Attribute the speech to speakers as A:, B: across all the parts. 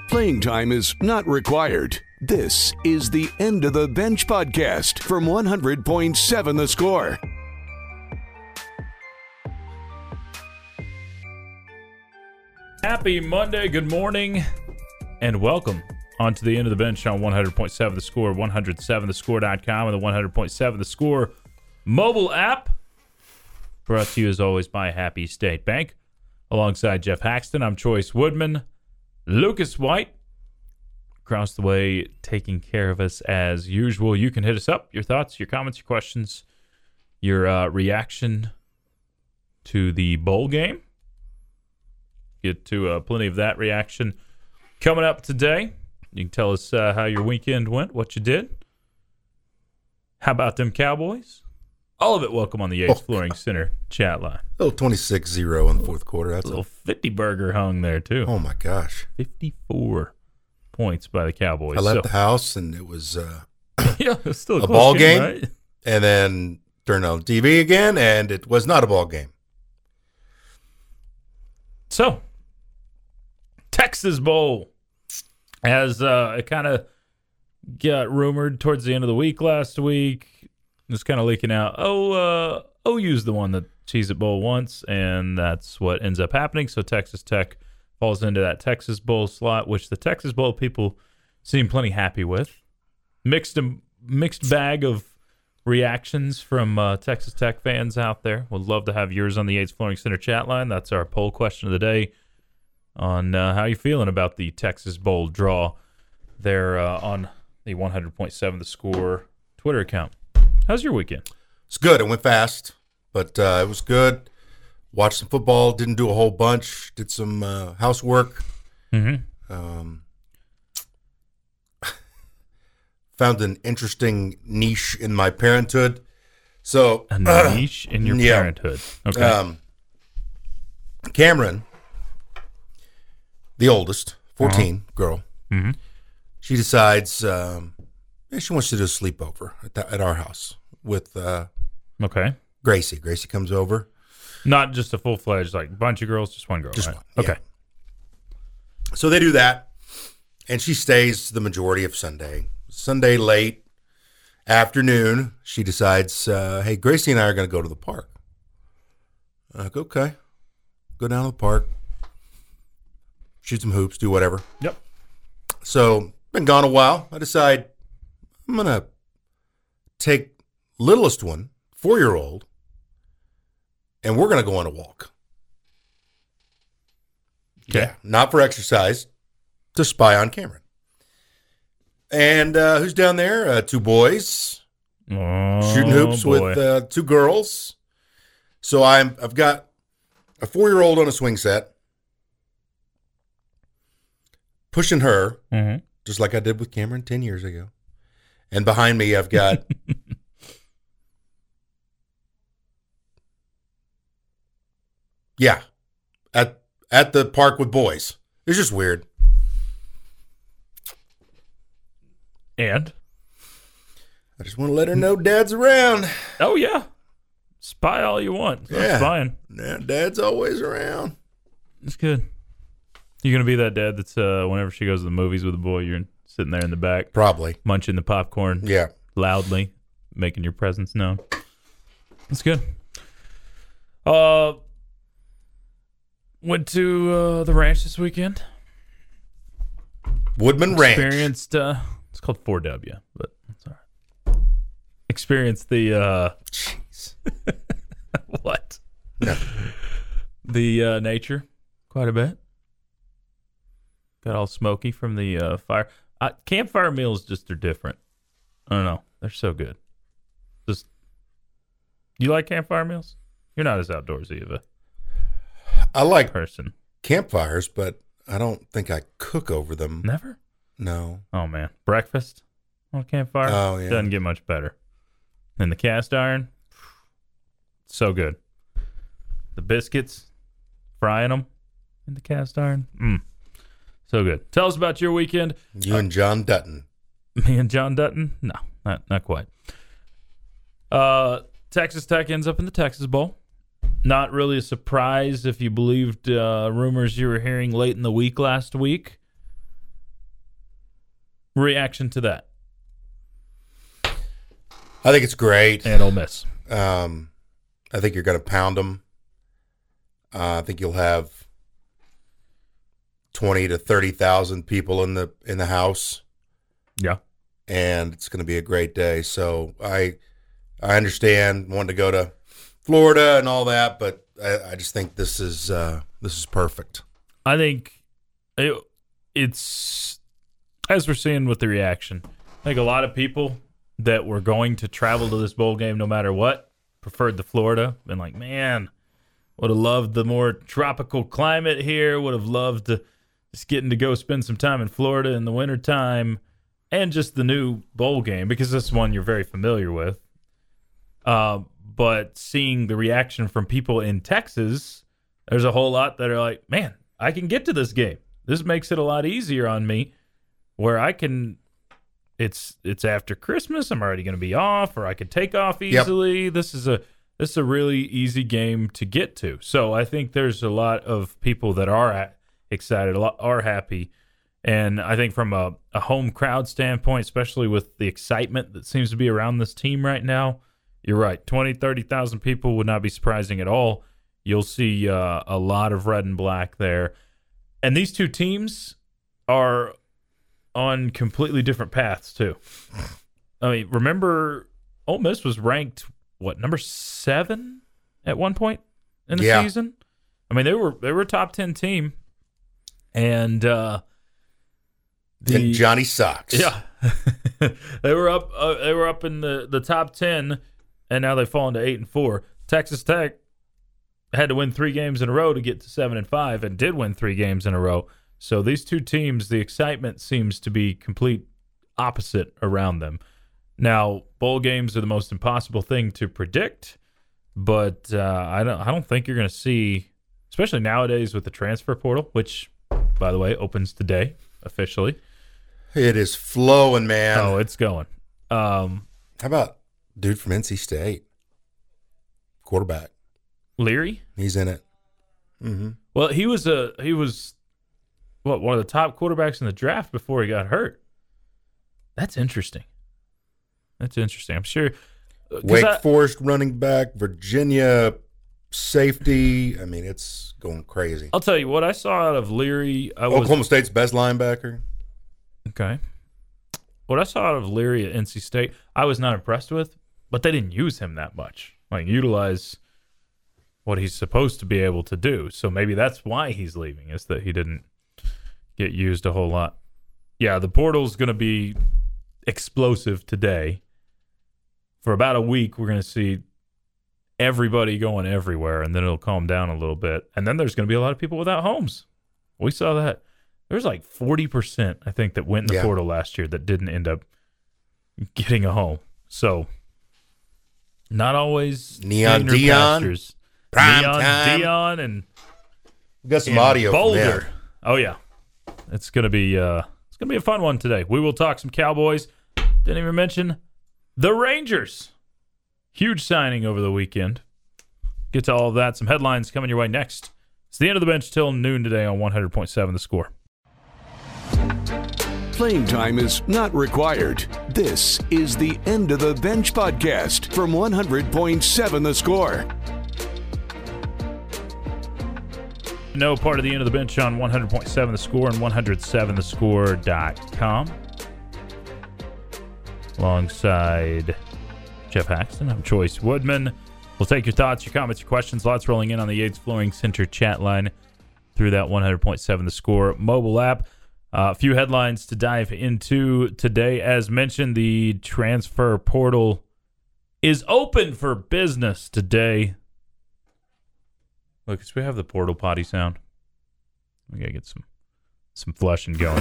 A: Playing time is not required. This is the End of the Bench podcast from 100.7 The Score.
B: Happy Monday, good morning, and welcome onto the End of the Bench on 100.7 The Score, 107thescore.com, and the 100.7 The Score mobile app. Brought to you, as always, by Happy State Bank. Alongside Jeff Haxton, I'm Choice Woodman. Lucas White, across the way, taking care of us as usual. You can hit us up, your thoughts, your comments, your questions, your reaction to the bowl game. Get to plenty of that reaction coming up today. You can tell us how your weekend went, what you did. How about them Cowboys? All of it welcome on the Yates Flooring Center chat line.
C: A little 26-0 in the fourth quarter. That's
B: a little 50-burger hung there, too.
C: Oh, my gosh.
B: 54 points by the Cowboys.
C: I left the house, and it was
B: yeah, it's still
C: a ball game,
B: right?
C: And then turned on TV again, and it was not a ball game.
B: So, Texas Bowl. As it kind of got rumored towards the end of the week last week, it's kind of leaking out, OU's the one that Cheez-It Bowl once, and that's what ends up happening. So Texas Tech falls into that Texas Bowl slot, which the Texas Bowl people seem plenty happy with. Mixed bag of reactions from Texas Tech fans out there. Would love to have yours on the Yates Flooring Center chat line. That's our poll question of the day on how you feeling about the Texas Bowl draw there on the 100.7 The Score Twitter account. How's your weekend?
C: It's good. It went fast, but it was good. Watched some football. Didn't do a whole bunch. Did some housework.
B: Mm-hmm.
C: Found an interesting niche in my parenthood. So
B: a niche in your parenthood. Okay.
C: Cameron, the oldest, 14, girl.
B: Mm-hmm.
C: She decides she wants to do a sleepover at our house with
B: okay.
C: Gracie. Gracie comes over.
B: Not just a full-fledged, like, bunch of girls, just one girl,
C: just
B: right?
C: one. Yeah.
B: Okay.
C: So they do that, and she stays the majority of Sunday. Sunday late afternoon, she decides, hey, Gracie and I are going to go to the park. I'm like, okay. Go down to the park, shoot some hoops, do whatever.
B: Yep.
C: So, been gone a while. I decide I'm going to take littlest one, 4-year-old, and we're going to go on a walk.
B: Okay.
C: Yeah, not for exercise, to spy on Cameron. And who's down there? 2 boys shooting hoops with 2 girls. So I've got a 4-year-old on a swing set, pushing her, just like I did with Cameron 10 years ago. And behind me, I've got at the park with boys. It's just weird.
B: And?
C: I just want to let her know Dad's around.
B: Oh, yeah. Spy all you want. That's fine.
C: Yeah, Dad's always around.
B: It's good. You're going to be that dad that's, whenever she goes to the movies with a boy, you're sitting there in the back.
C: Probably.
B: Munching the popcorn.
C: Yeah.
B: Loudly, making your presence known. That's good. Went to the ranch this weekend.
C: Woodman Ranch.
B: Experienced, it's called 4W, but that's all right. Experienced the,
C: Jeez.
B: what?
C: No.
B: The nature quite a bit. Got all smoky from the fire. Campfire meals just are different. I don't know. They're so good. Just, you like campfire meals? You're not as outdoorsy of a
C: I like
B: person.
C: Campfires, but I don't think I cook over them.
B: Never?
C: No.
B: Oh, man. Breakfast on a campfire?
C: Oh, yeah.
B: Doesn't get much better. And the cast iron? So good. The biscuits, frying them in the cast iron? So good. Tell us about your weekend.
C: You and John Dutton.
B: Me and John Dutton? No, not quite. Texas Tech ends up in the Texas Bowl. Not really a surprise if you believed rumors you were hearing late in the week last week. reaction to that?
C: I think it's great.
B: And Ole Miss.
C: I think you're going to pound them. I think you'll have 20 to 30,000 people in the house.
B: Yeah.
C: And it's going to be a great day. So I understand wanting to go to Florida and all that, but I just think this is perfect.
B: I think it's, as we're seeing with the reaction, I think a lot of people that were going to travel to this bowl game no matter what preferred the Florida. Been like, man, would have loved the more tropical climate here, would have loved to just getting to go spend some time in Florida in the wintertime, and just the new bowl game, because this one you're very familiar with. But seeing the reaction from people in Texas, there's a whole lot that are like, man, I can get to this game. This makes it a lot easier on me, where I can, it's after Christmas, I'm already going to be off, or I could take off easily. Yep. This is a really easy game to get to. So I think there's a lot of people that are excited, are happy. And I think from a home crowd standpoint, especially with the excitement that seems to be around this team right now, you're right. 20, 30,000 people would not be surprising at all. You'll see a lot of red and black there. And these two teams are on completely different paths, too. I mean, remember, Ole Miss was ranked, number 7 at one point in the season? I mean, they were a top 10 team. And
C: and Johnny Socks.
B: Yeah. they were up in the top 10, and now they've fallen to 8-4. Texas Tech had to win 3 games in a row to get to 7-5, and did win 3 games in a row. So these two teams, the excitement seems to be complete opposite around them. Now, bowl games are the most impossible thing to predict, but I don't think you're going to see, especially nowadays with the transfer portal, which, by the way, opens today officially.
C: It is flowing, man.
B: Oh, it's going.
C: How about dude from NC State, quarterback
B: Leary?
C: He's in it. Mm-hmm.
B: Well, he was one of the top quarterbacks in the draft before he got hurt. That's interesting. I'm sure.
C: Wake Forest running back, Virginia safety. I mean, it's going crazy.
B: I'll tell you what I saw out of Leary.
C: Oklahoma State's best linebacker.
B: Okay. What I saw out of Leary at NC State, I was not impressed with, but they didn't use him that much. Like, utilize what he's supposed to be able to do. So maybe that's why he's leaving, is that he didn't get used a whole lot. Yeah, the portal's going to be explosive today. For about a week, we're going to see everybody going everywhere, and then it'll calm down a little bit. And then there's going to be a lot of people without homes. We saw that. There's like 40%, I think, that went in the portal last year that didn't end up getting a home. So, not always
C: Neon Dion, prime
B: Neon
C: time.
B: Dion, and
C: we got some audio
B: Boulder.
C: from
B: Oh yeah, it's gonna be a fun one today. We will talk some Cowboys. Didn't even mention the Rangers. Huge signing over the weekend. Get to all of that. Some headlines coming your way next. It's the end of the bench till noon today on 100.7 The Score.
A: Playing time is not required. This is the End of the Bench podcast from 100.7 The Score.
B: No part of the End of the Bench on 100.7 The Score and 107thescore.com. Alongside Jeff Haxton, I'm Choice Woodman. We'll take your thoughts, your comments, your questions. Lots rolling in on the Yates Flooring Center chat line through that 100.7 The Score mobile app. A few headlines to dive into today. As mentioned, the transfer portal is open for business today. Look, we have the portal potty sound. We gotta get some flushing going.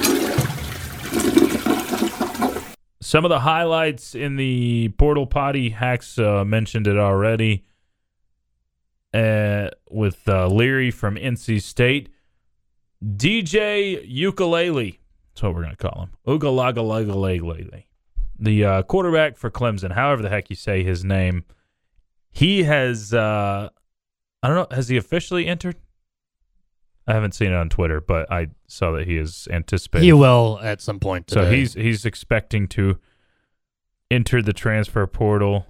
B: Some of the highlights in the portal potty, Hacks mentioned it already, with Leary from NC State. DJ Ukulele, that's what we're going to call him. Ugalagalalele. The quarterback for Clemson, however the heck you say his name. He has, I don't know, has he officially entered? I haven't seen it on Twitter, but I saw that he is anticipating.
D: He will at some point today.
B: So he's expecting to enter the transfer portal.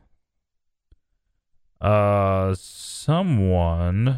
B: Someone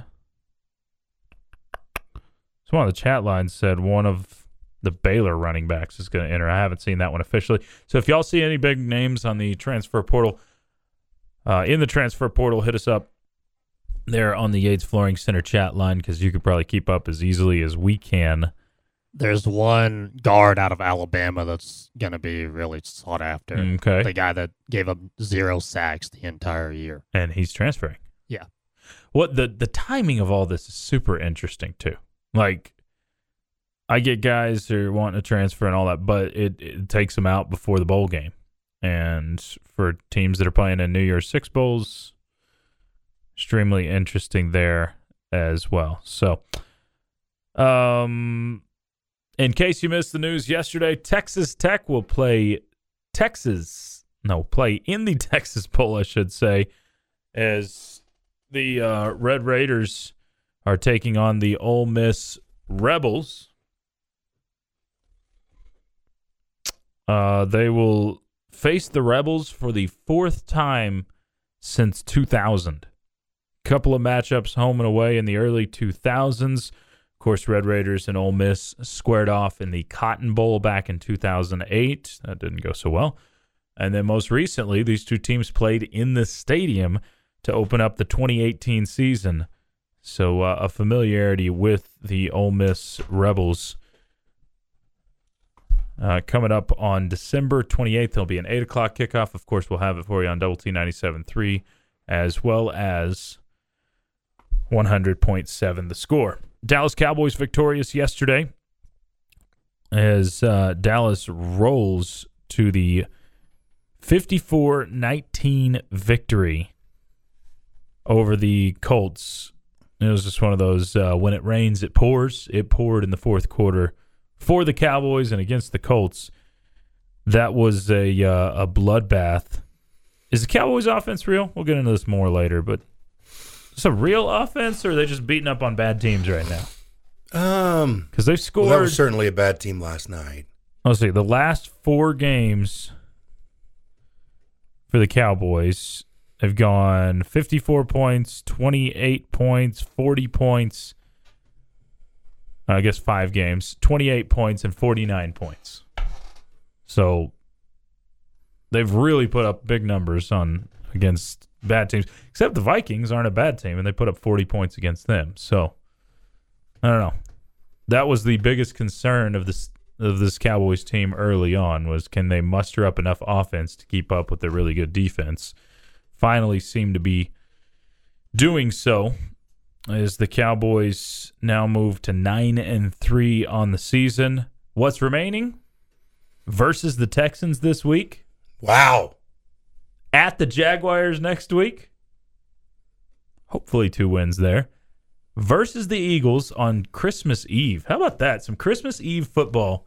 B: on the chat line said one of the Baylor running backs is going to enter. I haven't seen that one officially. So if y'all see any big names on the transfer portal, in the transfer portal, hit us up there on the Yates Flooring Center chat line because you could probably keep up as easily as we can.
D: There's one guard out of Alabama that's going to be really sought after.
B: Okay.
D: The guy that gave up 0 sacks the entire year.
B: And he's transferring.
D: Yeah.
B: What the timing of all this is super interesting too. Like, I get guys who are wanting to transfer and all that, but it takes them out before the bowl game. And for teams that are playing in New Year's Six Bowls, extremely interesting there as well. So, in case you missed the news yesterday, Texas Tech will play in the Texas Bowl, I should say, as the Red Raiders are taking on the Ole Miss Rebels. They will face the Rebels for the 4th time since 2000. Couple of matchups home and away in the early 2000s. Of course, Red Raiders and Ole Miss squared off in the Cotton Bowl back in 2008. That didn't go so well. And then most recently, these two teams played in the stadium to open up the 2018 season. So a familiarity with the Ole Miss Rebels. Coming up on December 28th, there'll be an 8 o'clock kickoff. Of course, we'll have it for you on Double T 97.3 as well as 100.7 The Score. Dallas Cowboys victorious yesterday as Dallas rolls to the 54-19 victory over the Colts. It was just one of those, when it rains, it pours. It poured in the fourth quarter for the Cowboys and against the Colts. That was a bloodbath. Is the Cowboys offense real? We'll get into this more later, but is it a real offense, or are they just beating up on bad teams right now? Because they've scored.
C: Well, that was certainly a bad team last night.
B: Let's see. The last 4 games for the Cowboys have gone 54 points, 28 points, 40 points. I guess 5 games, 28 points and 49 points. So they've really put up big numbers against bad teams. Except the Vikings aren't a bad team, and they put up 40 points against them. So I don't know. That was the biggest concern of this Cowboys team early on, was can they muster up enough offense to keep up with the really good defense. Finally seem to be doing so, as the Cowboys now move to 9-3 on the season. What's remaining? Versus the Texans this week.
C: Wow.
B: At the Jaguars next week. Hopefully 2 wins there. Versus the Eagles on Christmas Eve. How about that? Some Christmas Eve football.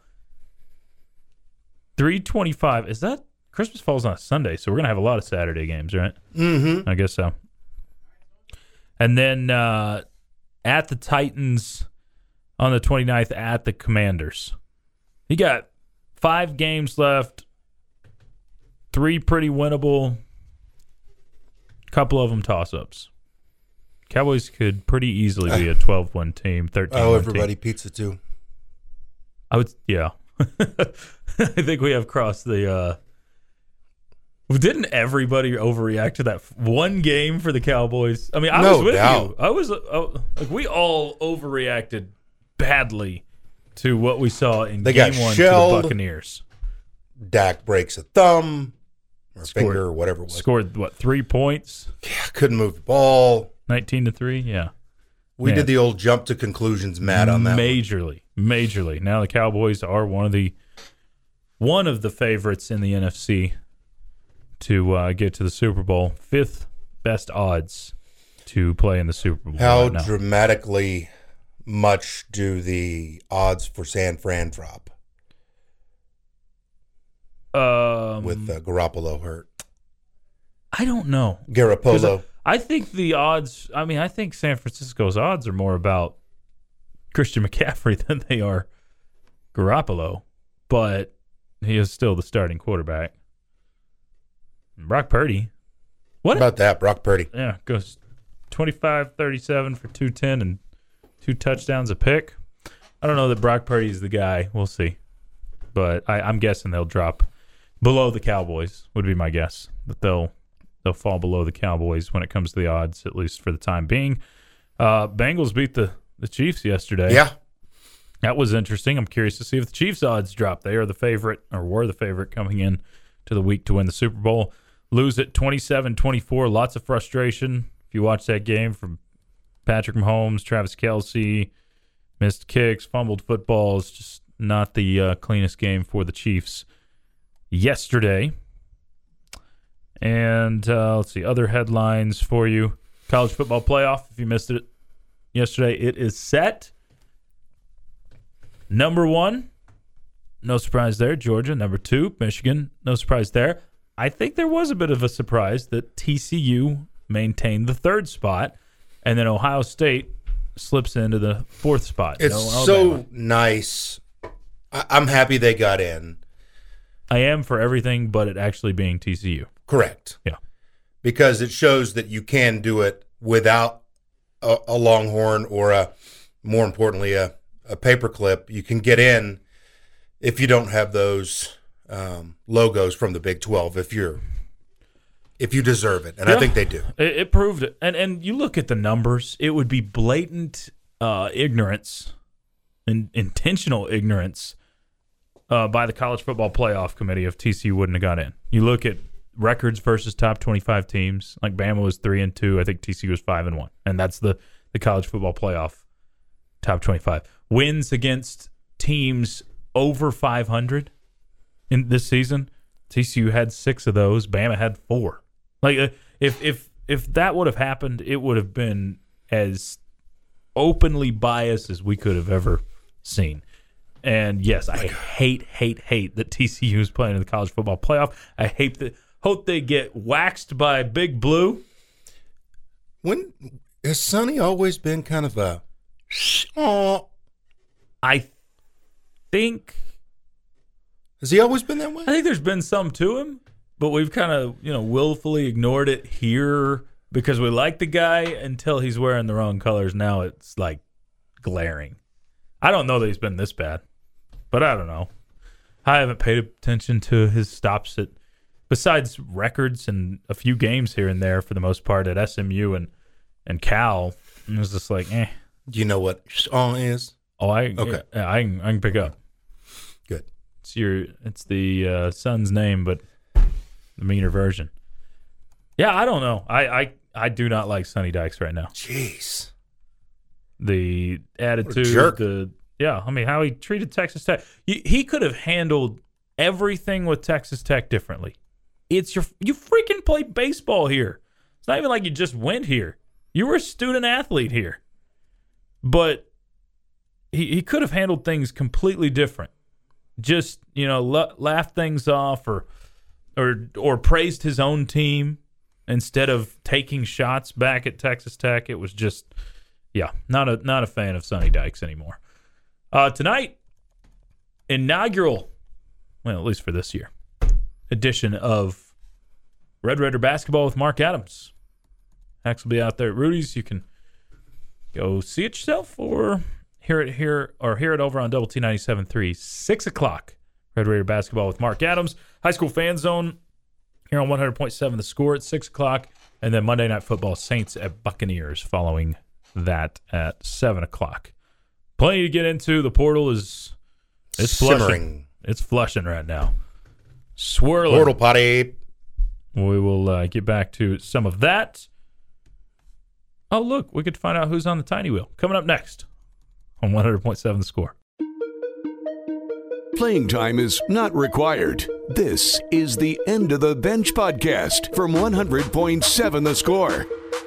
B: 3:25. Is that Christmas falls on a Sunday, so we're going to have a lot of Saturday games, right?
C: Mm-hmm.
B: I guess so. And then at the Titans on the 29th at the Commanders. You got 5 games left, 3 pretty winnable, couple of them toss-ups. Cowboys could pretty easily be a 12-1 team, 13-1
C: Oh, everybody
B: team.
C: pizza too.
B: I would, yeah. I think we have crossed the... Didn't everybody overreact to that one game for the Cowboys? I mean, I was with you. I was like, we all overreacted badly to what we saw in game 1 to the Buccaneers.
C: Dak breaks a thumb or finger or whatever it was.
B: Scored, 3 points?
C: Yeah, couldn't move the ball.
B: 19-3, yeah.
C: We did the old jump to conclusions, Matt, on that
B: Majorly. Now the Cowboys are one of the favorites in the NFC to get to the Super Bowl. 5th best odds to play in the Super Bowl.
C: How
B: right now.
C: dramatically much do the odds for San Fran drop with Garoppolo hurt?
B: I don't know.
C: Garoppolo.
B: I think the odds, I think San Francisco's odds are more about Christian McCaffrey than they are Garoppolo, but he is still the starting quarterback. Brock Purdy. What
C: about that, Brock Purdy?
B: Yeah, goes 25-37 for 210 and 2 touchdowns a pick. I don't know that Brock Purdy's the guy. We'll see. But I'm guessing they'll drop below the Cowboys, would be my guess. That they'll fall below the Cowboys when it comes to the odds, at least for the time being. Bengals beat the Chiefs yesterday.
C: Yeah.
B: That was interesting. I'm curious to see if the Chiefs' odds drop. They are the favorite, or were the favorite coming in to the week to win the Super Bowl. Lose it 27-24. Lots of frustration. If you watch that game from Patrick Mahomes, Travis Kelce, missed kicks, fumbled footballs, just not the cleanest game for the Chiefs yesterday. And let's see, other headlines for you. College football playoff, if you missed it yesterday, it is set. Number 1, no surprise there, Georgia. Number 2, Michigan, no surprise there. I think there was a bit of a surprise that TCU maintained the 3rd spot, and then Ohio State slips into the 4th spot.
C: It's so nice. I'm happy they got in.
B: I am for everything but it actually being TCU.
C: Correct.
B: Yeah.
C: Because it shows that you can do it without a Longhorn or, more importantly, a paperclip. You can get in if you don't have those logos from the Big 12 if you deserve it. And yeah, I think they do.
B: It proved it. And you look at the numbers, it would be blatant ignorance and intentional ignorance by the College Football Playoff Committee if TCU wouldn't have got in. You look at records versus top 25 teams. Like Bama was 3-2. I think TCU was 5-1. And that's the College Football Playoff top 25. Wins against teams over 500 in this season. TCU had 6 of those. Bama had 4. Like if that would have happened, it would have been as openly biased as we could have ever seen. And yes, I hate that TCU is playing in the college football playoff. I hope they get waxed by Big Blue.
C: When has Sonny always been kind of a?
B: I think.
C: Has he always been that way?
B: I think there's been some to him, but we've kind of willfully ignored it here because we like the guy until he's wearing the wrong colors. Now it's like glaring. I don't know that he's been this bad, but I don't know. I haven't paid attention to his stops besides records and a few games here and there for the most part at SMU and Cal. It was just like, eh.
C: Do you know what is?
B: Oh,
C: okay.
B: Yeah, I can pick up.
C: Good.
B: It's the son's name, but the meaner version. Yeah, I don't know. I do not like Sonny Dykes right now.
C: Jeez.
B: The attitude,
C: jerk.
B: How he treated Texas Tech. He could have handled everything with Texas Tech differently. You freaking played baseball here. It's not even like you just went here. You were a student athlete here. But he could have handled things completely different. Just, laughed things off or praised his own team instead of taking shots back at Texas Tech. It was just, not a fan of Sonny Dykes anymore. Tonight, inaugural, well, at least for this year, edition of Red Raider Basketball with Mark Adams. Hex will be out there at Rudy's. You can go see it yourself or hear it over on Double T 97.3, 6 o'clock. Red Raider Basketball with Mark Adams. High School Fan Zone here on 100.7 The Score at 6 o'clock. And then Monday Night Football, Saints at Buccaneers following that at 7 o'clock. Plenty to get into. The portal it's
C: simmering.
B: Flushing. It's flushing right now. Swirling.
C: Portal potty.
B: We will get back to some of that. Oh, look, we could find out who's on the tiny wheel. Coming up next on 100.7 The Score.
A: Playing time is not required. This is the End of the Bench podcast from 100.7 The Score.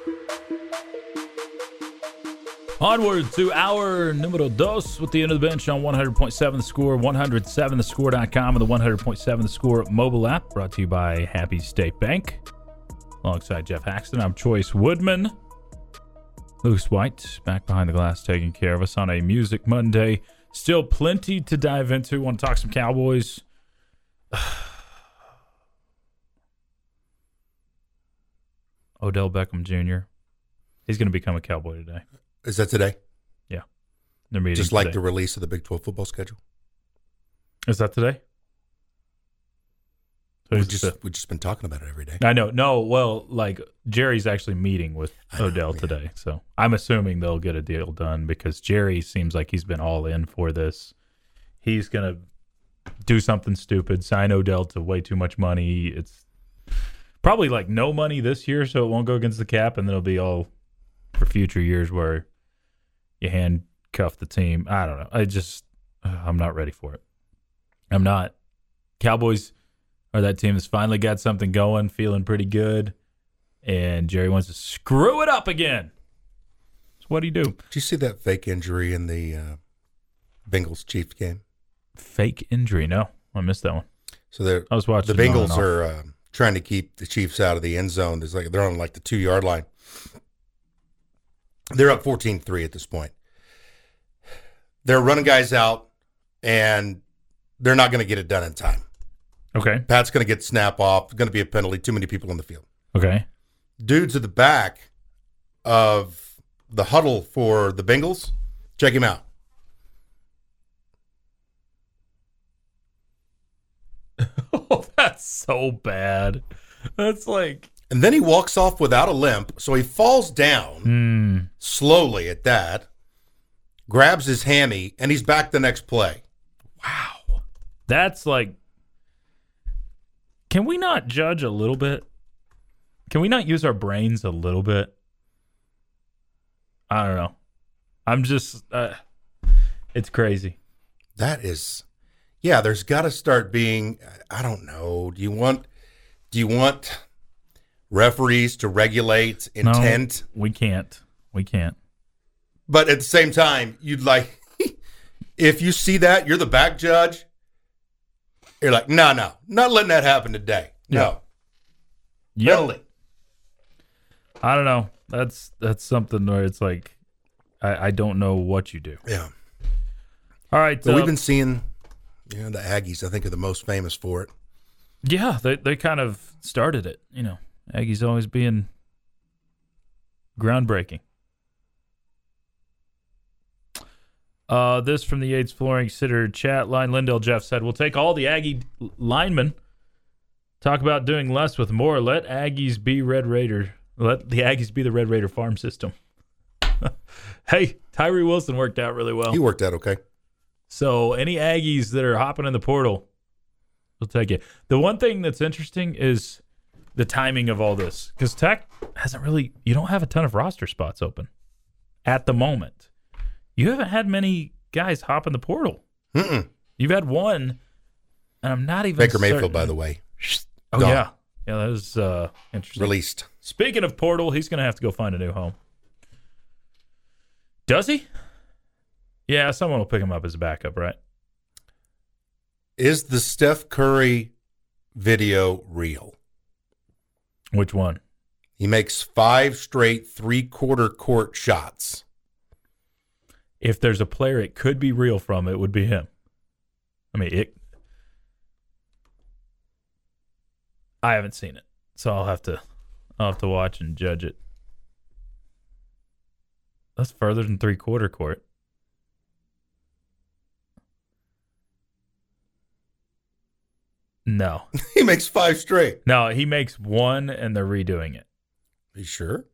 B: Onward to our numero dos with the End of the Bench on 100.7 The Score, 107thescore.com, and the 100.7 The Score mobile app, brought to you by Happy State Bank. Alongside Jeff Haxton, I'm Choice Woodman. Lucas White back behind the glass taking care of us on a Music Monday. Still plenty to dive into. Want to talk some Cowboys? Odell Beckham Jr. He's going to become a Cowboy today.
C: Is that today?
B: Yeah. They're meeting
C: Just like
B: today.
C: the release of the Big 12 football schedule?
B: Is that today? So
C: We've just been talking about it every day.
B: I know. No, well, like Jerry's actually meeting with Odell today. So I'm assuming they'll get a deal done because Jerry seems like he's been all in for this. He's going to do something stupid, sign Odell to way too much money. It's probably like no money this year, so it won't go against the cap, and then it'll be all for future years where you handcuff the team. I don't know. I'm not ready for it. I'm not. Cowboys are that team that's finally got something going, feeling pretty good, and Jerry wants to screw it up again. So what do you do?
C: Did you see that fake injury in the Bengals-Chiefs game?
B: Fake injury? No, I missed that one.
C: So
B: I was watching
C: the
B: it on and
C: Bengals
B: off.
C: are trying to keep the Chiefs out of the end zone. They're on like the 2-yard line. They're up 14-3 at this point. They're running guys out, and they're not going to get it done in time.
B: Okay.
C: Pat's going to get snap off. It's going to be a penalty. Too many people on the field.
B: Okay.
C: Dude's at the back of the huddle for the Bengals. Check him out.
B: Oh, that's so bad. That's like...
C: And then he walks off without a limp, so he falls down slowly at that, grabs his hammy, and he's back the next play.
B: Wow. That's like... Can we not judge a little bit? Can we not use our brains a little bit? I don't know. I'm just... it's crazy.
C: That is... Yeah, there's got to start being... I don't know. Do you want referees to regulate intent?
B: No, we can't. We can't.
C: But at the same time, you'd like... If you see that, you're the back judge... You're like, no, not letting that happen today. No.
B: Yep.
C: Penalty.
B: I don't know. That's something where it's like, I don't know what you do.
C: Yeah.
B: All right.
C: So we've been seeing, the Aggies, I think, are the most famous for it.
B: Yeah, they kind of started it. Aggies always being groundbreaking. This from the Yates Flooring Sitter chat line. Lindell Jeff said, we'll take all the Aggie linemen. Talk about doing less with more. Let Aggies be Red Raider. Let the Aggies be the Red Raider farm system. Hey, Tyree Wilson worked out really well.
C: He worked out okay.
B: So any Aggies that are hopping in the portal, we'll take it. The one thing that's interesting is the timing of all this. Because Tech you don't have a ton of roster spots open at the moment. You haven't had many guys hop in the portal.
C: Mm-mm.
B: You've had one, and I'm not even
C: Baker
B: certain.
C: Mayfield, by the way.
B: Oh,
C: gone.
B: yeah. Yeah, that was interesting.
C: Released.
B: Speaking of portal, he's going to have to go find a new home. Does he? Yeah, someone will pick him up as a backup, right?
C: Is the Steph Curry video real?
B: Which one?
C: He makes 5 straight 3/4 court shots.
B: If there's a player it could be real from, it would be him. I mean, I haven't seen it, so I'll have to watch and judge it. That's further than 3/4 court. No.
C: He makes 5 straight.
B: No, he makes one and they're redoing it.
C: Are you sure?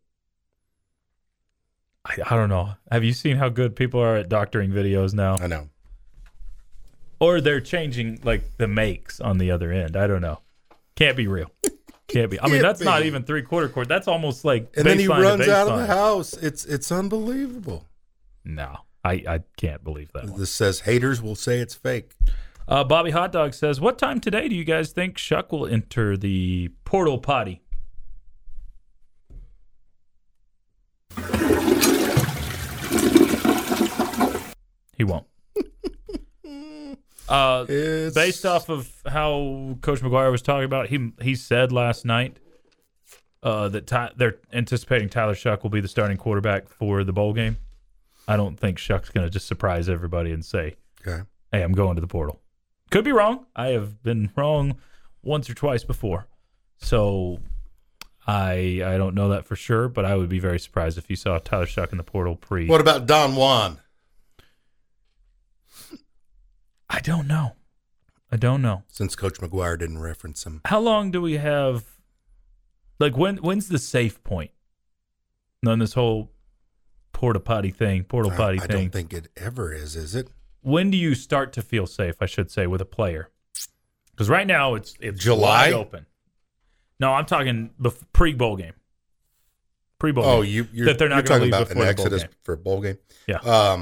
B: I don't know. Have you seen how good people are at doctoring videos now?
C: I know.
B: Or they're changing like the makes on the other end. I don't know. Can't be real. Can't be. I mean, that's not even 3/4 court. That's almost like
C: And then he
B: baseline to
C: runs out of the
B: baseline.
C: house. It's unbelievable.
B: No, I can't believe that one.
C: This says haters will say it's fake.
B: Bobby Hot Dog says, what time today do you guys think Shuck will enter the portal potty? He won't. Based off of how Coach McGuire was talking about, he said last night that they're anticipating Tyler Shuck will be the starting quarterback for the bowl game. I don't think Shuck's going to just surprise everybody and say,
C: Okay.
B: hey, I'm going to the portal. Could be wrong. I have been wrong once or twice before. So I don't know that for sure, but I would be very surprised if you saw Tyler Shuck in the portal pre.
C: What about Don Juan?
B: I don't know.
C: Since Coach McGuire didn't reference him.
B: How long do we have? Like, when's the safe point on this whole portal potty thing?
C: I don't think it ever is it?
B: When do you start to feel safe, I should say, with a player? Because right now it's
C: July?
B: wide open. No, I'm talking pre-bowl game. Pre-bowl
C: Oh,
B: game.
C: you're
B: that they're not
C: talking
B: gonna leave
C: about an
B: before the bowl
C: exodus
B: game.
C: for a bowl game?
B: Yeah.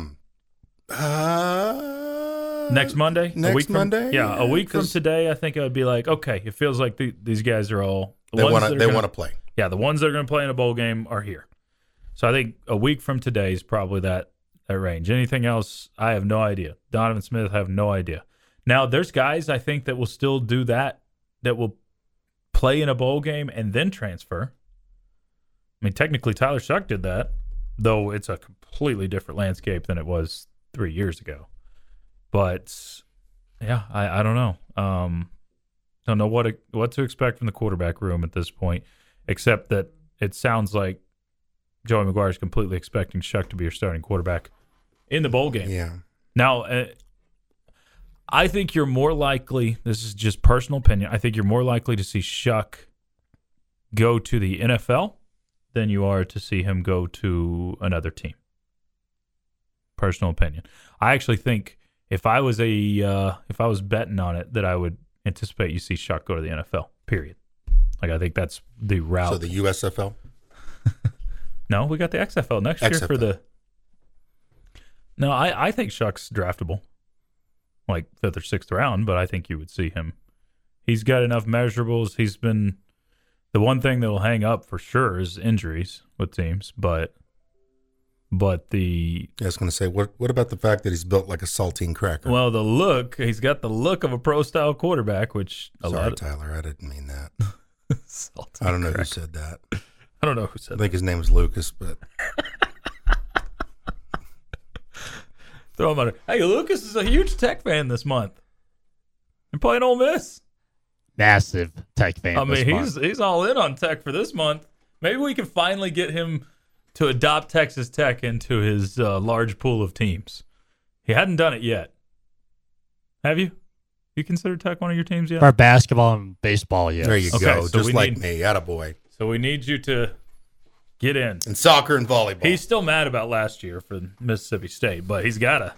B: Next Monday?
C: Next Monday?
B: Yeah, a week from today, I think I would be like, okay, it feels like these guys are all...
C: They want to play.
B: Yeah, the ones that are going to play in a bowl game are here. So I think a week from today is probably that range. Anything else, I have no idea. Donovan Smith, I have no idea. Now, there's guys I think that will still do that will play in a bowl game and then transfer. I mean, technically, Tyler Shuck did that, though it's a completely different landscape than it was 3 years ago. But, yeah, I don't know. Don't know what to expect from the quarterback room at this point, except that it sounds like Joey McGuire is completely expecting Shuck to be your starting quarterback in the bowl game.
C: Yeah.
B: Now, I think you're more likely, this is just personal opinion, I think you're more likely to see Shuck go to the NFL than you are to see him go to another team. Personal opinion. I actually think if I was betting on it, that I would anticipate you see Shuck go to the NFL, period. Like, I think that's the route.
C: So the USFL?
B: No, we got the XFL next year for the... No, I think Shuck's draftable, like 5th or 6th round, but I think you would see him. He's got enough measurables. He's been... The one thing that will hang up for sure is injuries with teams, but the...
C: I was going to say, what about the fact that he's built like a saltine cracker?
B: Well, the look, he's got the look of a pro-style quarterback, which...
C: Tyler, I didn't mean that. I don't know who said that.
B: I don't know who said
C: I think his name was Lucas, but...
B: Throw him under. Hey, Lucas is a huge Tech fan this month. They're playing Ole Miss.
D: Massive Tech fan.
B: I mean, he's all in on Tech for this month. Maybe we can finally get him to adopt Texas Tech into his large pool of teams. He hadn't done it yet. Have you? You consider Tech one of your teams yet?
D: For basketball and baseball, yes.
C: There you
B: Okay,
C: go.
B: so
C: Just like me. Attaboy.
B: So we need you to get in.
C: And soccer and volleyball.
B: He's still mad about last year for Mississippi State, but he's got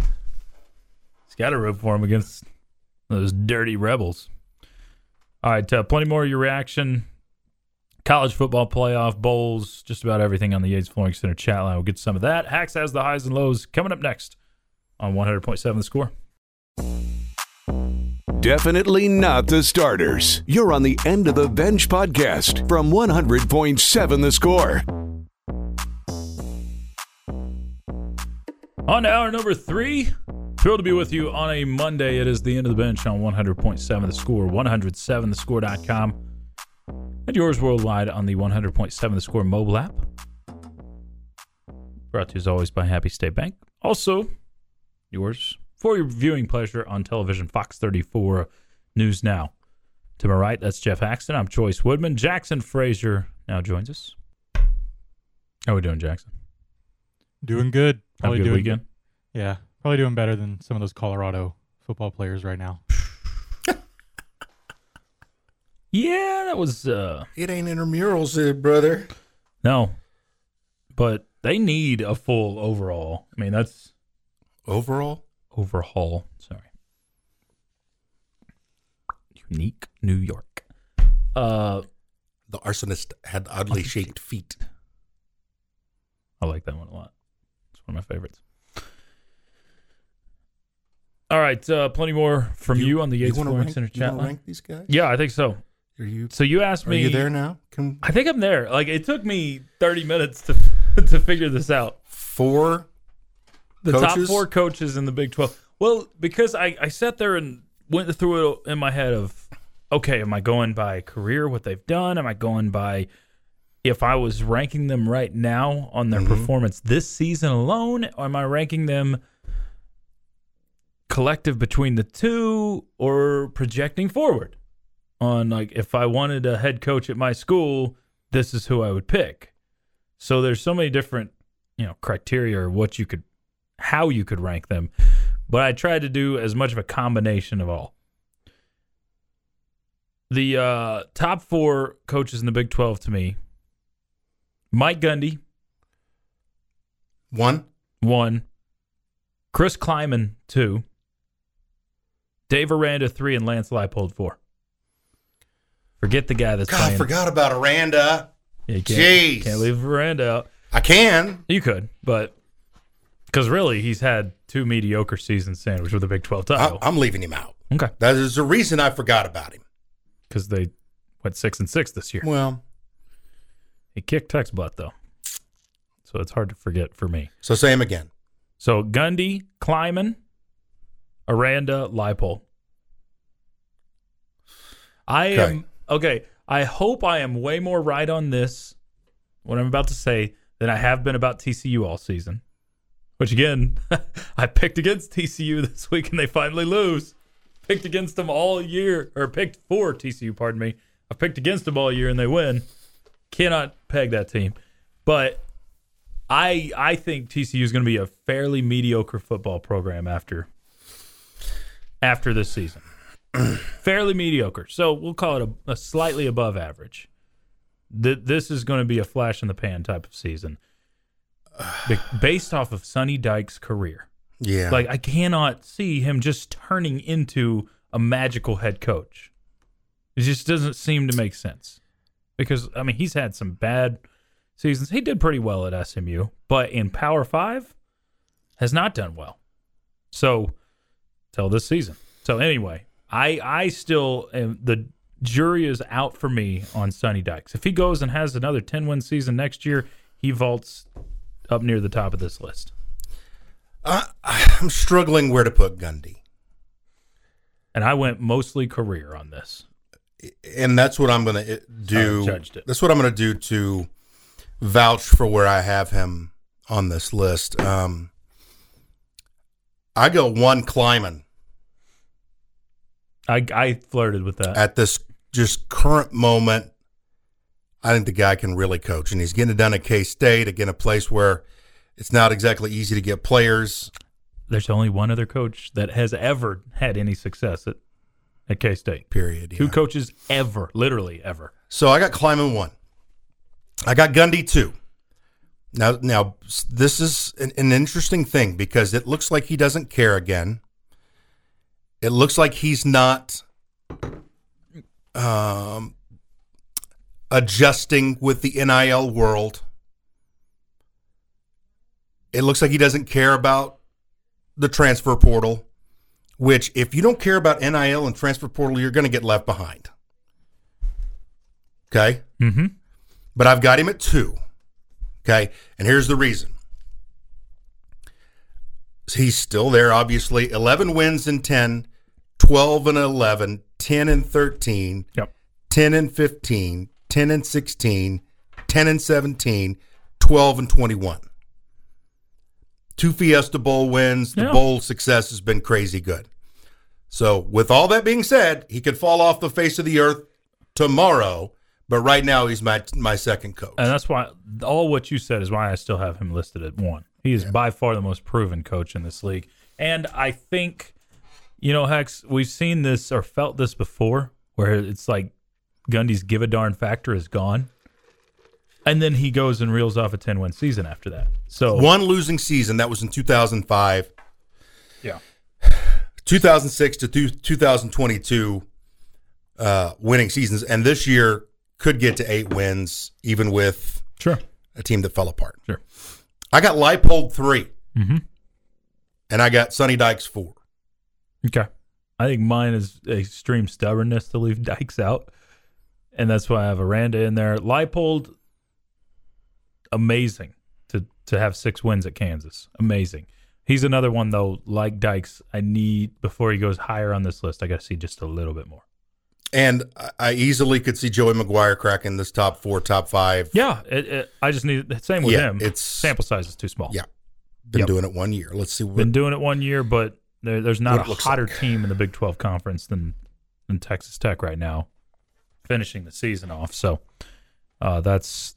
B: to root for him against those dirty rebels. All right, plenty more of your reaction. College football playoff, bowls, just about everything on the Yates Flooring Center chat line. We'll get to some of that. Hacks has the highs and lows coming up next on 100.7 The Score.
A: Definitely not the starters. You're on the End of the Bench podcast from 100.7 The Score.
B: On to hour number 3. Thrilled to be with you on a Monday. It is the End of the Bench on 100.7 The Score, 107thescore.com, and yours worldwide on the 100.7 The Score mobile app. Brought to you as always by Happy State Bank. Also, yours for your viewing pleasure on television, Fox 34 News Now. To my right, that's Jeff Haxton. I'm Choice Woodman. Jackson Frazier now joins us. How are we doing, Jackson?
E: Doing good.
B: Have a good weekend?
E: Yeah, probably doing better than some of those Colorado football players right now.
B: Yeah, that was...
C: It ain't intramurals, brother.
B: No, but they need a full overall. I mean, that's...
C: Overall?
B: Overhaul. Sorry. Unique New York.
C: The arsonist had oddly shaped feet.
B: I like that one a lot. It's one of my favorites. All right, plenty more from you on the Yates Flooring Center chat line.
C: Rank these guys?
B: Yeah, I think so. So you asked me.
C: Are you there now?
B: I think I'm there. Like, it took me 30 minutes to figure this out.
C: 4
B: The
C: coaches?
B: top 4 coaches in the Big 12. Well, because I sat there and went through it in my head of, okay, am I going by career, what they've done? Am I going by if I was ranking them right now on their performance this season alone, or am I ranking them collective between the two or projecting forward on, like, if I wanted a head coach at my school, this is who I would pick. So there's so many different, criteria or how you could rank them. But I tried to do as much of a combination of all. The top 4 coaches in the Big 12 to me: Mike Gundy,
C: 1.
B: Chris Kleiman, 2. Dave Aranda, 3, and Lance Leipold, 4. Forget the guy that's playing.
C: I forgot about Aranda.
B: Yeah, you
C: Jeez.
B: Can't leave Aranda out.
C: I can.
B: You could, but because really he's had 2 mediocre seasons sandwiched with a Big 12 title.
C: I'm leaving him out.
B: Okay.
C: That is the reason I forgot about him.
B: Because they went 6-6 this year.
C: Well,
B: He kicked Tech's butt, though. So it's hard to forget for me.
C: so say him again.
B: So Gundy, Kleiman, Aranda, Leipold. I hope I am way more right on this, what I'm about to say, than I have been about TCU all season. Which, again, I picked against TCU this week and they finally lose. Picked against them all year, or picked for TCU, pardon me. I picked against them all year and they win. Cannot peg that team. But I think TCU is going to be a fairly mediocre football program after this season. Fairly mediocre. So we'll call it a slightly above average. This is going to be a flash in the pan type of season. Based off of Sonny Dykes' career.
C: Yeah.
B: Like, I cannot see him just turning into a magical head coach. It just doesn't seem to make sense. Because, I mean, he's had some bad seasons. He did pretty well at SMU, but in Power 5, has not done well. So, till this season. So, anyway, I still am, the jury is out for me on Sonny Dykes. If he goes and has another 10-win season next year, he vaults up near the top of this list.
C: I'm struggling where to put Gundy.
B: And I went mostly career on this.
C: And that's what I'm going to do.
B: Judged it.
C: That's what I'm going to do to vouch for where I have him on this list. I go 1 Kleiman.
B: I flirted with that.
C: At this just current moment, I think the guy can really coach. And he's getting it done at K-State, again, a place where it's not exactly easy to get players.
B: There's only one other coach that has ever had any success at K-State.
C: Period. Yeah.
B: 2 coaches ever, literally ever.
C: So I got Kleiman 1. I got Gundy 2. Now this is an interesting thing because it looks like he doesn't care again. It looks like he's not adjusting with the NIL world. It looks like he doesn't care about the transfer portal, which if you don't care about NIL and transfer portal, you're going to get left behind. Okay?
B: Mm-hmm.
C: But I've got him at 2. Okay? And here's the reason. He's still there, obviously. 11 wins in 10, 12 and 11, 10 and 13,
B: Yep.
C: 10 and 15, 10 and 16, 10 and 17, 12 and 21. 2 Fiesta Bowl wins. The bowl success has been crazy good. So with all that being said, he could fall off the face of the earth tomorrow, but right now he's my second coach.
B: And that's why all what you said is why I still have him listed at 1. He is by far the most proven coach in this league. And I think, Hex, we've seen this or felt this before where it's like Gundy's give a darn factor is gone. And then he goes and reels off a 10-win season after that. So
C: 1 losing season, that was in 2005.
B: Yeah.
C: 2006 to 2022 winning seasons. And this year could get to 8 wins, even with a team that fell apart.
B: Sure.
C: I got Leipold 3.
B: Mm-hmm.
C: And I got Sonny Dykes 4.
B: Okay. I think mine is extreme stubbornness to leave Dykes out. And that's why I have Aranda in there. Leipold, amazing to have 6 wins at Kansas. Amazing. He's another one, though, like Dykes, I need, before he goes higher on this list, I got to see just a little bit more.
C: And I easily could see Joey McGuire cracking this top 4, top 5.
B: Yeah, I just need same with him.
C: It's
B: sample size is too small.
C: Yeah, been doing it 1 year. Let's see.
B: Been doing it 1 year, but there's not a hotter
C: like.
B: team in the Big 12 conference than Texas Tech right now, finishing the season off. So that's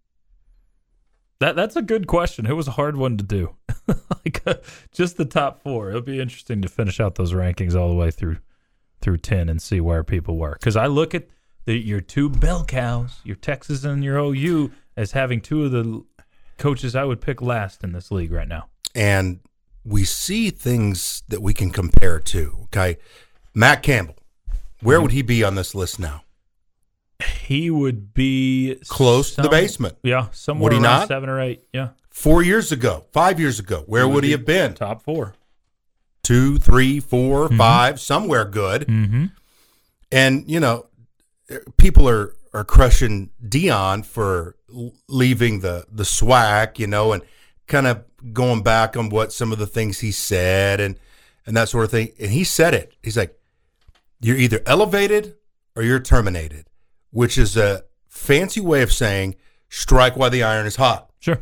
B: a good question. It was a hard one to do. Just the top 4. It'll be interesting to finish out those rankings all the way through 10 and see where people were. Because I look at your 2 bell cows, your Texas and your OU, as having 2 of the coaches I would pick last in this league right now.
C: And we see things that we can compare to. Okay, Matt Campbell, where would he be on this list now?
B: He would be
C: close to the basement.
B: Yeah, somewhere
C: Would he
B: around
C: not?
B: 7 or 8. Yeah,
C: 4 years ago, 5 years ago, where would he have been?
B: top 4.
C: 2, 3, 4, 5, somewhere good.
B: Mm-hmm.
C: And, people are crushing Dion for leaving the SWAC, and kind of going back on what some of the things he said and that sort of thing. And he said it. He's like, you're either elevated or you're terminated, which is a fancy way of saying strike while the iron is hot.
B: Sure.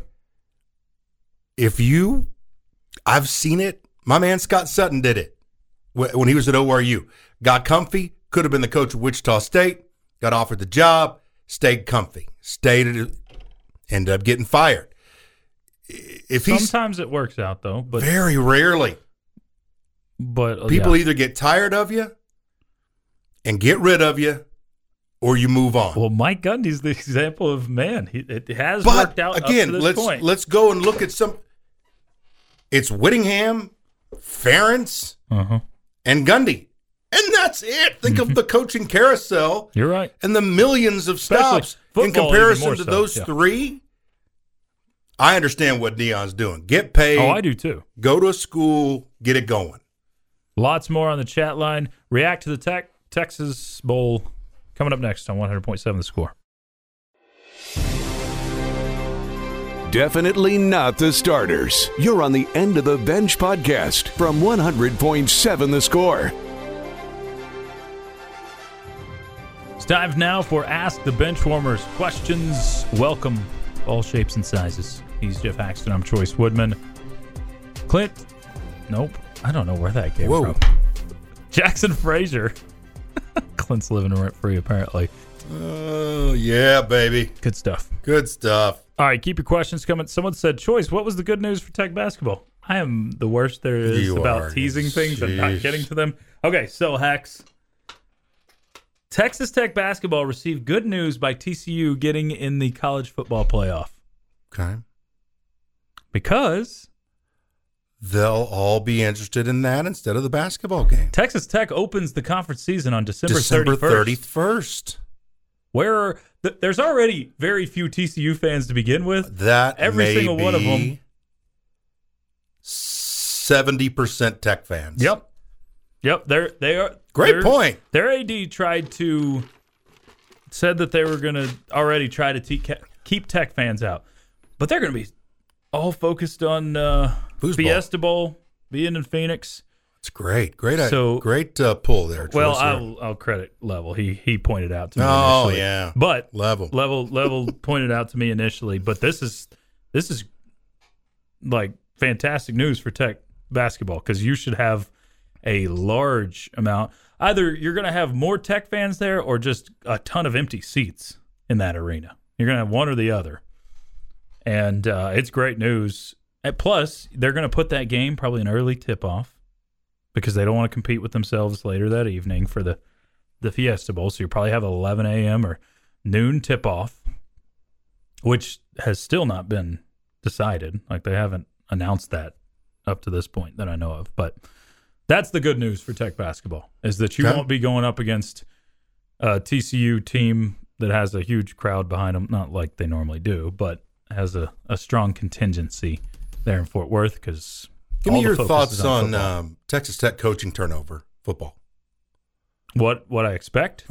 C: I've seen it. My man Scott Sutton did it when he was at ORU. Got comfy, could have been the coach of Wichita State, got offered the job, stayed comfy, ended up getting fired.
B: Sometimes it works out, though. But
C: very rarely.
B: But
C: people either get tired of you and get rid of you, or you move on.
B: Well, Mike Gundy's the example of, man, it has
C: But
B: worked out
C: again,
B: up to this point.
C: let's go and look at some. It's Whittingham, Ferentz, and Gundy. And that's it. Think of the coaching carousel.
B: You're right.
C: And the millions of stops
B: football,
C: in comparison
B: even
C: to
B: more so,
C: those
B: yeah.
C: 3. I understand what Dion's doing. Get paid.
B: Oh, I do too.
C: Go to a school. Get it going.
B: Lots more on the chat line. React to the Texas Bowl coming up next on 100.7 The Score.
A: Definitely not the starters. You're on the End of the Bench podcast from 100.7 The Score.
B: It's time now for Ask the Benchwarmers questions. Welcome, all shapes and sizes. He's Jeff Axton. I'm Choice Woodman. Clint. Nope. I don't know where that came from. Jackson Frazier. Clint's living rent free, apparently.
C: Oh, yeah, baby.
B: Good stuff.
C: Good stuff.
B: All right, keep your questions coming. Someone said, Choice, what was the good news for Tech basketball? I am the worst there is about teasing things and not getting to them. Okay, so Hex. Texas Tech basketball received good news by TCU getting in the college football playoff.
C: Okay.
B: Because
C: they'll all be interested in that instead of the basketball game.
B: Texas Tech opens the conference season on December
C: 31st.
B: Where there's already very few TCU fans to begin with.
C: That
B: every
C: may
B: single
C: be
B: one of them
C: 70% Tech fans.
B: Yep. They are
C: great point.
B: Their AD said that they were going to already try to keep Tech fans out, but they're going to be all focused on Fiesta Bowl being in Phoenix.
C: It's great. Great pull there.
B: Well, I'll credit Level. He pointed out to me
C: initially.
B: Oh, yeah. But Level pointed out to me initially, but this is like fantastic news for Tech basketball because you should have a large amount. Either you're going to have more Tech fans there or just a ton of empty seats in that arena. You're going to have one or the other. And it's great news. And plus, they're going to put that game probably an early tip-off because they don't want to compete with themselves later that evening for the Fiesta Bowl. So you probably have 11 a.m. or noon tip-off, which has still not been decided. Like they haven't announced that up to this point that I know of. But that's the good news for Tech basketball is that you won't be going up against a TCU team that has a huge crowd behind them, not like they normally do, but has a strong contingency there in Fort Worth because
C: give me your thoughts on Texas Tech coaching turnover football.
B: What I expect?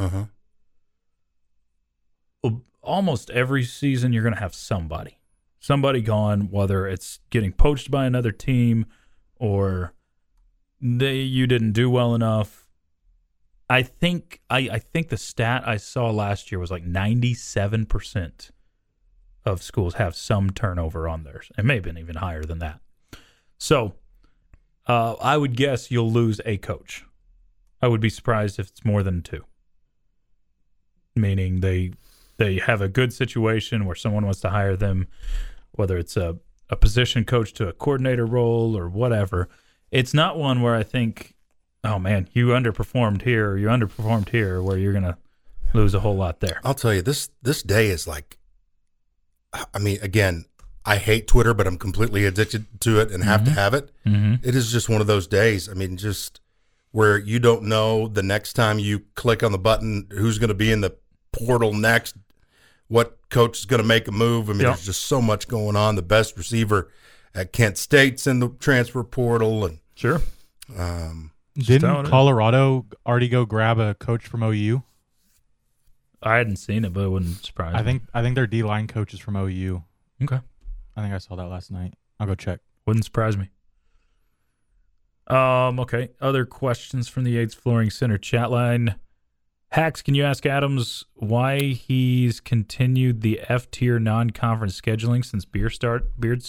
B: Well, almost every season you're going to have somebody gone, whether it's getting poached by another team or you didn't do well enough. I think the stat I saw last year was like 97% of schools have some turnover on theirs. It may have been even higher than that. So I would guess you'll lose a coach. I would be surprised if it's more than 2. Meaning they have a good situation where someone wants to hire them, whether it's a position coach to a coordinator role or whatever. It's not one where I think, oh man, you underperformed here, or you underperformed here, where you're going to lose a whole lot there.
C: I'll tell you, this day is like, I mean, again, I hate Twitter, but I'm completely addicted to it and have to have it.
B: Mm-hmm.
C: It is just one of those days. I mean, just where you don't know the next time you click on the button who's going to be in the portal next, what coach is going to make a move. I mean, there's just so much going on. The best receiver at Kent State's in the transfer portal. And
B: Sure.
E: Didn't Colorado already go grab a coach from OU?
B: I hadn't seen it, but it wouldn't surprise me.
E: I think their D-line coach is from OU.
B: Okay.
E: I think I saw that last night. I'll go check.
B: Wouldn't surprise me. Okay. Other questions from the Yates Flooring Center chat line. Hacks, can you ask Adams why he's continued the F-tier non-conference scheduling since Beard started?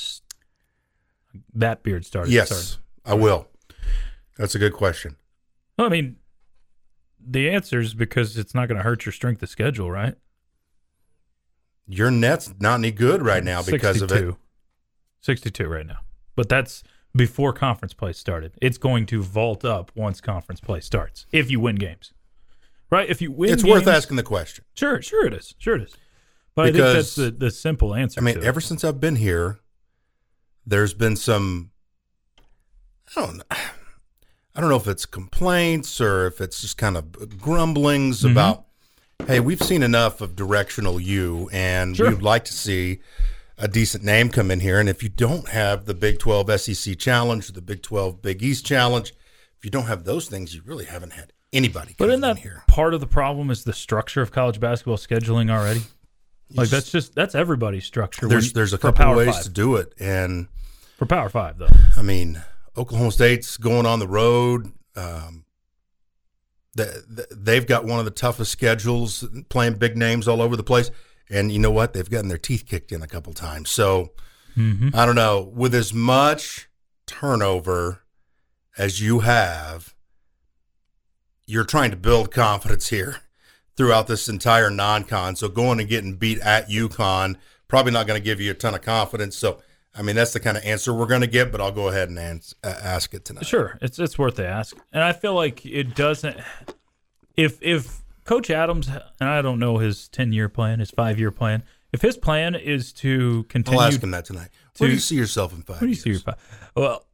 C: yes,
B: Sorry.
C: I will. That's a good question.
B: Well, I mean, the answer is because it's not going to hurt your strength of schedule, right?
C: Your net's not any good right now because of it.
B: 62 right now. But that's before conference play started. It's going to vault up once conference play starts, if you win games. Right? If you win
C: it's
B: games,
C: worth asking the question.
B: Sure it is. But
C: Because,
B: I think that's the simple answer.
C: I mean,
B: to it.
C: ever since I've been here, there's been some, I don't know if it's complaints or if it's just kind of grumblings about, hey, we've seen enough of directional U, and
B: Sure.
C: we'd like to see a decent name come in here. And if you don't have the Big 12 SEC Challenge or the Big 12 Big East Challenge, if you don't have those things, you really haven't had anybody come
B: But isn't
C: in
B: that
C: here.
B: part of the problem is the structure of college basketball scheduling already? Like that's everybody's structure.
C: There's a
B: for
C: couple
B: Power
C: ways
B: 5.
C: to do it. And
B: For Power 5, though.
C: I mean, Oklahoma State's going on the road. They've got one of the toughest schedules, playing big names all over the place. And you know what? They've gotten their teeth kicked in a couple times. So I don't know. With as much turnover as you have, you're trying to build confidence here throughout this entire non-con. So going and getting beat at UConn, probably not going to give you a ton of confidence. So, I mean, that's the kind of answer we're going to get, but I'll go ahead and ask it tonight.
B: Sure, it's worth the ask. And I feel like it doesn't – if Coach Adams – and I don't know his 10-year plan, his 5-year plan. If his plan is to continue –
C: I'll ask him that tonight. Where do you see yourself in 5 years?
B: Where do you see your 5? Well,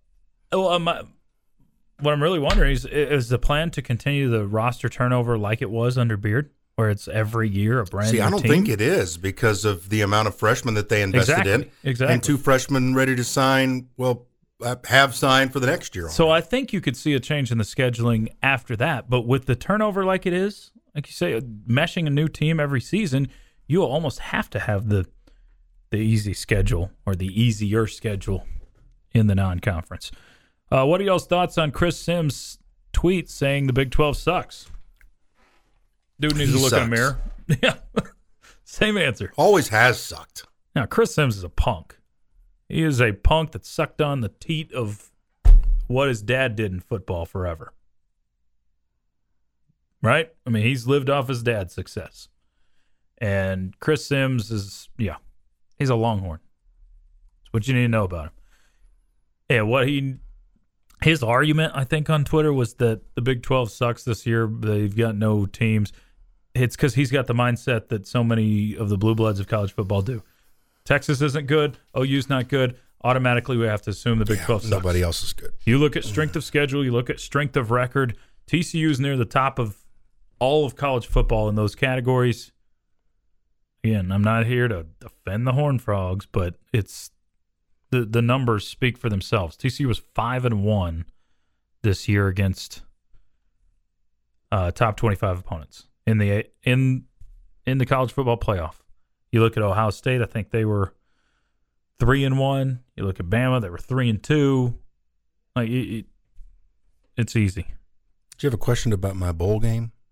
B: what I'm really wondering is the plan to continue the roster turnover like it was under Beard, where it's every year a brand new team?
C: I don't think it is because of the amount of freshmen that they invested in.
B: Exactly.
C: And 2 freshmen ready to sign, have signed for the next year.
B: So I think you could see a change in the scheduling after that. But with the turnover like it is, like you say, meshing a new team every season, you'll almost have to have the easy schedule or the easier schedule in the non-conference. What are y'all's thoughts on Chris Sims' tweet saying the Big 12 sucks? Dude needs to look in a mirror. Yeah. Same answer.
C: Always has sucked.
B: Now, Chris Sims is a punk. He is a punk that sucked on the teat of what his dad did in football forever. Right? I mean, he's lived off his dad's success. And Chris Sims is, he's a Longhorn. That's what you need to know about him. And his argument, I think, on Twitter was that the Big 12 sucks this year. They've got no teams. It's because he's got the mindset that so many of the blue bloods of college football do. Texas isn't good. OU's not good. Automatically, we have to assume the Big 12 sucks.
C: Nobody else is good.
B: You look at strength of schedule. You look at strength of record. TCU's near the top of all of college football in those categories. Again, I'm not here to defend the Horned Frogs, but it's the numbers speak for themselves. TCU was 5-1 this year against top 25 opponents in the college football playoff. You look at Ohio State, I think they were 3-1. You look at Bama, they were 3-2. Like it's easy.
C: Do you have a question about my bowl game?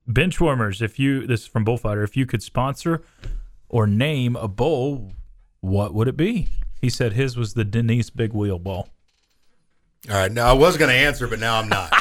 B: Benchwarmers, this is from Bullfighter, if you could sponsor or name a bowl, what would it be? He said his was the Denise Big Wheel Bowl.
C: All right. Now, I was going to answer, but now I'm not.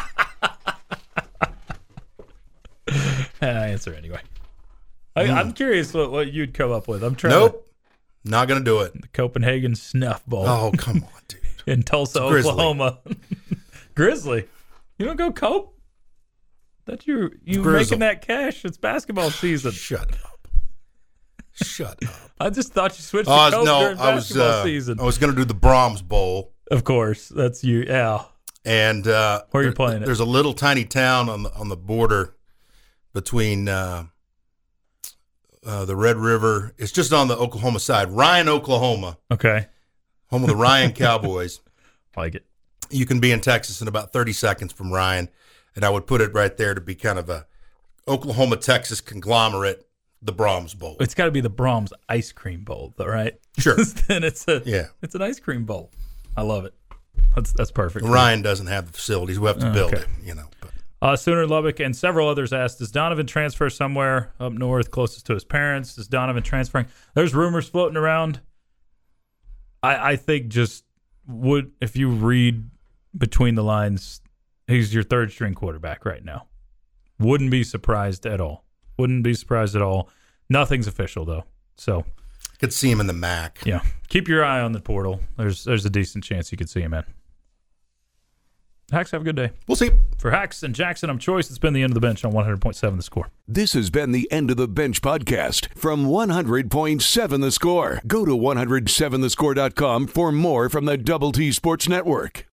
B: I answer anyway. I'm curious what you'd come up with. I'm trying.
C: Nope. Not going to do it.
B: The Copenhagen Snuff Bowl.
C: Oh, come on, dude.
B: In Tulsa,
C: Grizzly.
B: Oklahoma. Grizzly. You don't go Cope? That you
C: Grizzle.
B: making that cash. It's basketball season.
C: Shut up. Shut up.
B: I just thought you switched to Cope during basketball season.
C: I was going to do the Brahms Bowl.
B: Of course. That's you. Yeah.
C: And
B: where are you playing it?
C: There's a little tiny town on the border between the Red River. It's just on the Oklahoma side. Ryan, Oklahoma.
B: Okay.
C: Home of the Ryan Cowboys.
B: Like it.
C: You can be in Texas in about 30 seconds from Ryan. And I would put it right there to be kind of a Oklahoma-Texas conglomerate, the Brahms Bowl.
B: It's got to be the Brahms Ice Cream Bowl, though, right?
C: Sure.
B: Then it's an ice cream bowl. I love it. That's perfect.
C: Ryan doesn't have the facilities. We have to build
B: okay.
C: it, But.
B: Sooner Lubbock and several others asked, does Donovan transfer somewhere up north closest to his parents? Is Donovan transferring? There's rumors floating around. I think if you read between the lines, he's your third string quarterback right now. Wouldn't be surprised at all. Nothing's official, though. So
C: Could see him in the MAC.
B: yeah, keep your eye on the portal. There's a decent chance you could see him in. Hacks, have a good day.
C: We'll see.
B: For Hacks and Jackson, I'm Choice. It's been the End of the Bench on 100.7 The Score.
A: This has been the End of the Bench podcast from 100.7 The Score. Go to 107thescore.com for more from the Double T Sports Network.